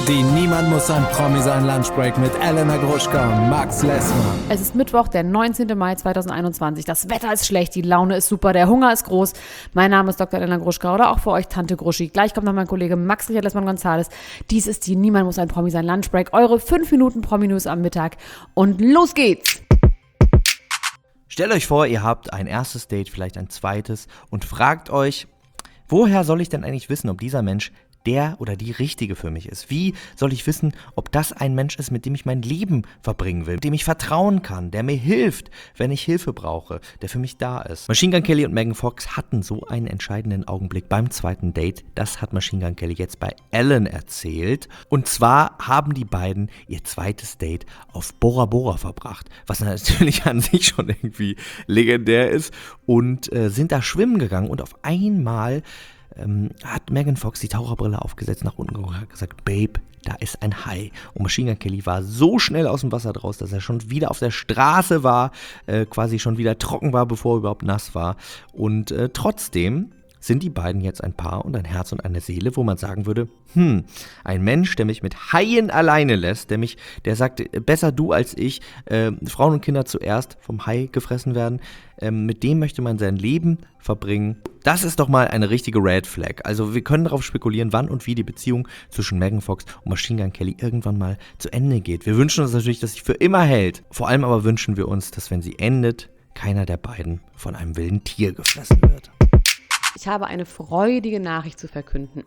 die Niemand muss ein Promi sein Lunchbreak mit Elena Gruschka und Max Lessmann. Es ist Mittwoch, der 19. Mai 2021. Das Wetter ist schlecht, die Laune ist super, der Hunger ist groß. Mein Name ist Dr. Elena Gruschka oder auch für euch Tante Gruschi. Gleich kommt noch mein Kollege Max Richard Lessmann-Gonzales. Dies ist die Niemand muss ein Promi sein Lunchbreak. Eure 5 Minuten Promi-News am Mittag. Und los geht's! Stellt euch vor, ihr habt ein erstes Date, vielleicht ein zweites und fragt euch, woher soll ich denn eigentlich wissen, ob dieser Mensch der oder die Richtige für mich ist? Wie soll ich wissen, ob das ein Mensch ist, mit dem ich mein Leben verbringen will, dem ich vertrauen kann, der mir hilft, wenn ich Hilfe brauche, der für mich da ist? Machine Gun Kelly und Megan Fox hatten so einen entscheidenden Augenblick beim zweiten Date. Das hat Machine Gun Kelly jetzt bei Ellen erzählt. Und zwar haben die beiden ihr zweites Date auf Bora Bora verbracht, was natürlich an sich schon irgendwie legendär ist, und sind da schwimmen gegangen und auf einmal hat Megan Fox die Taucherbrille aufgesetzt, nach unten geguckt, hat gesagt, Babe, da ist ein Hai. Und Machine Gun Kelly war so schnell aus dem Wasser draus, dass er schon wieder auf der Straße war, quasi schon wieder trocken war, bevor er überhaupt nass war. Und trotzdem sind die beiden jetzt ein Paar und ein Herz und eine Seele, wo man sagen würde, ein Mensch, der mich mit Haien alleine lässt, der sagt, besser du als ich, Frauen und Kinder zuerst vom Hai gefressen werden, mit dem möchte man sein Leben verbringen. Das ist doch mal eine richtige Red Flag. Also wir können darauf spekulieren, wann und wie die Beziehung zwischen Megan Fox und Machine Gun Kelly irgendwann mal zu Ende geht. Wir wünschen uns natürlich, dass sie für immer hält. Vor allem aber wünschen wir uns, dass wenn sie endet, keiner der beiden von einem wilden Tier gefressen wird. Ich habe eine freudige Nachricht zu verkünden.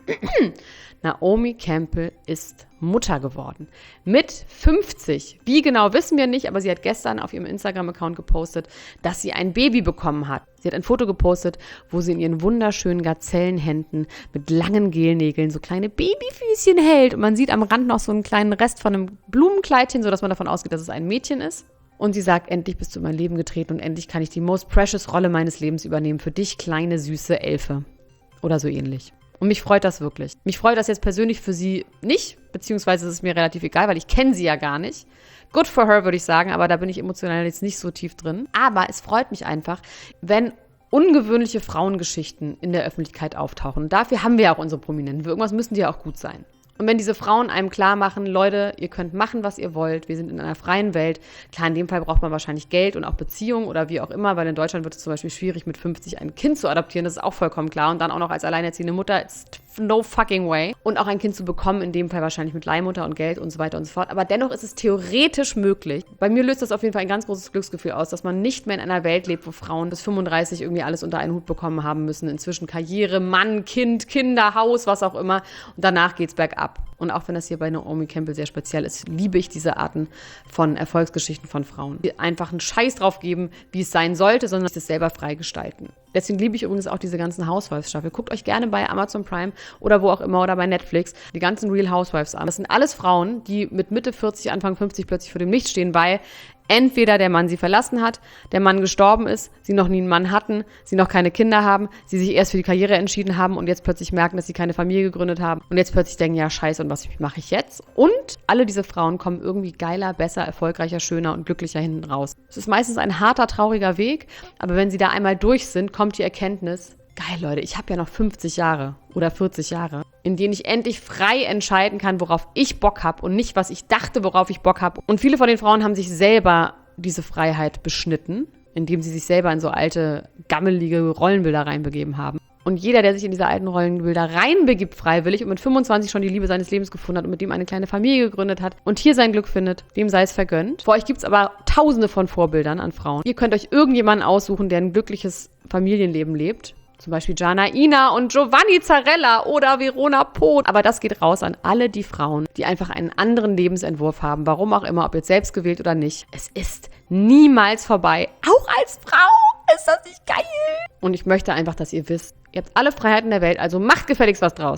Naomi Campbell ist Mutter geworden. Mit 50. Wie genau, wissen wir nicht, aber sie hat gestern auf ihrem Instagram-Account gepostet, dass sie ein Baby bekommen hat. Sie hat ein Foto gepostet, wo sie in ihren wunderschönen Gazellenhänden mit langen Gelnägeln so kleine Babyfüßchen hält. Und man sieht am Rand noch so einen kleinen Rest von einem Blumenkleidchen, sodass man davon ausgeht, dass es ein Mädchen ist. Und sie sagt, endlich bist du in mein Leben getreten und endlich kann ich die most precious Rolle meines Lebens übernehmen für dich, kleine, süße Elfe. Oder so ähnlich. Und mich freut das wirklich. Mich freut das jetzt persönlich für sie nicht, beziehungsweise ist es mir relativ egal, weil ich kenne sie ja gar nicht. Good for her, würde ich sagen, aber da bin ich emotional jetzt nicht so tief drin. Aber es freut mich einfach, wenn ungewöhnliche Frauengeschichten in der Öffentlichkeit auftauchen. Und dafür haben wir ja auch unsere Prominenten. Für irgendwas müssen die ja auch gut sein. Und wenn diese Frauen einem klar machen, Leute, ihr könnt machen, was ihr wollt, wir sind in einer freien Welt. Klar, in dem Fall braucht man wahrscheinlich Geld und auch Beziehungen oder wie auch immer, weil in Deutschland wird es zum Beispiel schwierig, mit 50 ein Kind zu adoptieren, das ist auch vollkommen klar. Und dann auch noch als alleinerziehende Mutter, it's no fucking way. Und auch ein Kind zu bekommen, in dem Fall wahrscheinlich mit Leihmutter und Geld und so weiter und so fort. Aber dennoch ist es theoretisch möglich. Bei mir löst das auf jeden Fall ein ganz großes Glücksgefühl aus, dass man nicht mehr in einer Welt lebt, wo Frauen bis 35 irgendwie alles unter einen Hut bekommen haben müssen. Inzwischen Karriere, Mann, Kind, Kinder, Haus, was auch immer. Und danach geht's bergab. Und auch wenn das hier bei Naomi Campbell sehr speziell ist, liebe ich diese Arten von Erfolgsgeschichten von Frauen, die einfach einen Scheiß drauf geben, wie es sein sollte, sondern sich das selber frei gestalten. Deswegen liebe ich übrigens auch diese ganzen Housewives-Staffel. Guckt euch gerne bei Amazon Prime oder wo auch immer oder bei Netflix die ganzen Real Housewives an. Das sind alles Frauen, die mit Mitte 40, Anfang 50 plötzlich vor dem Licht stehen, weil entweder der Mann sie verlassen hat, der Mann gestorben ist, sie noch nie einen Mann hatten, sie noch keine Kinder haben, sie sich erst für die Karriere entschieden haben und jetzt plötzlich merken, dass sie keine Familie gegründet haben und jetzt plötzlich denken, ja scheiße, und was mache ich jetzt? Und alle diese Frauen kommen irgendwie geiler, besser, erfolgreicher, schöner und glücklicher hinten raus. Es ist meistens ein harter, trauriger Weg, aber wenn sie da einmal durch sind, kommt die Erkenntnis, geil Leute, ich habe ja noch 50 Jahre oder 40 Jahre, in denen ich endlich frei entscheiden kann, worauf ich Bock habe und nicht, was ich dachte, worauf ich Bock habe. Und viele von den Frauen haben sich selber diese Freiheit beschnitten, indem sie sich selber in so alte, gammelige Rollenbilder reinbegeben haben. Und jeder, der sich in diese alten Rollenbilder reinbegibt freiwillig und mit 25 schon die Liebe seines Lebens gefunden hat und mit dem eine kleine Familie gegründet hat und hier sein Glück findet, dem sei es vergönnt. Für euch gibt es aber tausende von Vorbildern an Frauen. Ihr könnt euch irgendjemanden aussuchen, der ein glückliches Familienleben lebt. Zum Beispiel Gianna Ina und Giovanni Zarella oder Verona Poth. Aber das geht raus an alle die Frauen, die einfach einen anderen Lebensentwurf haben. Warum auch immer, ob jetzt selbst gewählt oder nicht. Es ist niemals vorbei. Auch als Frau ist das nicht geil. Und ich möchte einfach, dass ihr wisst, ihr habt alle Freiheiten der Welt, also macht gefälligst was draus.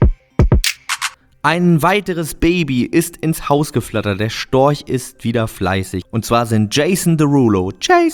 Ein weiteres Baby ist ins Haus geflattert. Der Storch ist wieder fleißig. Und zwar sind Jason Derulo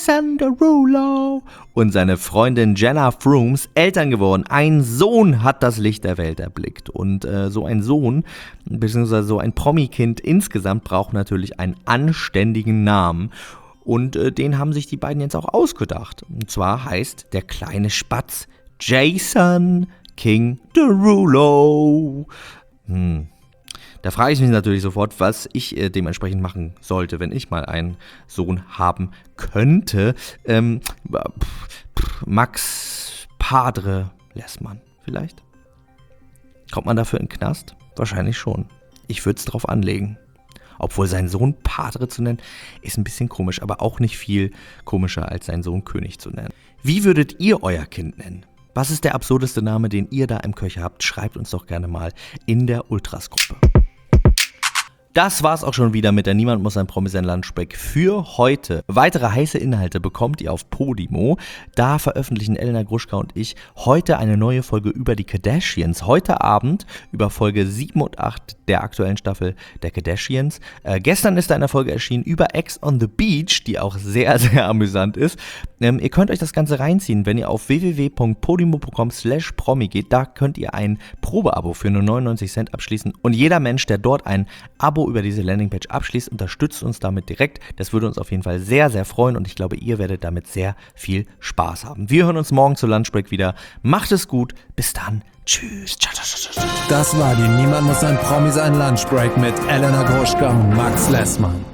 und seine Freundin Jenna Frooms Eltern geworden. Ein Sohn hat das Licht der Welt erblickt. Und so ein Sohn, beziehungsweise so ein Promi-Kind insgesamt, braucht natürlich einen anständigen Namen. Und den haben sich die beiden jetzt auch ausgedacht. Und zwar heißt der kleine Spatz Jason King Derulo. Da frage ich mich natürlich sofort, was ich dementsprechend machen sollte, wenn ich mal einen Sohn haben könnte. Max Padre Lessmann vielleicht? Kommt man dafür in den Knast? Wahrscheinlich schon. Ich würde es drauf anlegen. Obwohl seinen Sohn Padre zu nennen, ist ein bisschen komisch, aber auch nicht viel komischer als seinen Sohn König zu nennen. Wie würdet ihr euer Kind nennen? Was ist der absurdeste Name, den ihr da im Köcher habt? Schreibt uns doch gerne mal in der Ultras-Gruppe. Das war's auch schon wieder mit der Niemand muss ein Promi sein Lunchbreak für heute. Weitere heiße Inhalte bekommt ihr auf Podimo. Da veröffentlichen Elena Gruschka und ich heute eine neue Folge über die Kardashians. Heute Abend über Folge 7 und 8 der aktuellen Staffel der Kardashians. Gestern ist da eine Folge erschienen über Ex on the Beach, die auch sehr, sehr amüsant ist. Ihr könnt euch das Ganze reinziehen, wenn ihr auf www.podimo.com/promi geht. Da könnt ihr ein Probeabo für nur 99 Cent abschließen. Und jeder Mensch, der dort ein Abo über diese Landingpage abschließt, unterstützt uns damit direkt. Das würde uns auf jeden Fall sehr, sehr freuen und ich glaube, ihr werdet damit sehr viel Spaß haben. Wir hören uns morgen zu Lunchbreak wieder. Macht es gut. Bis dann. Tschüss. Das war die Niemand muss ein Promi sein Lunchbreak mit Elena Gruschka und Max Lessmann.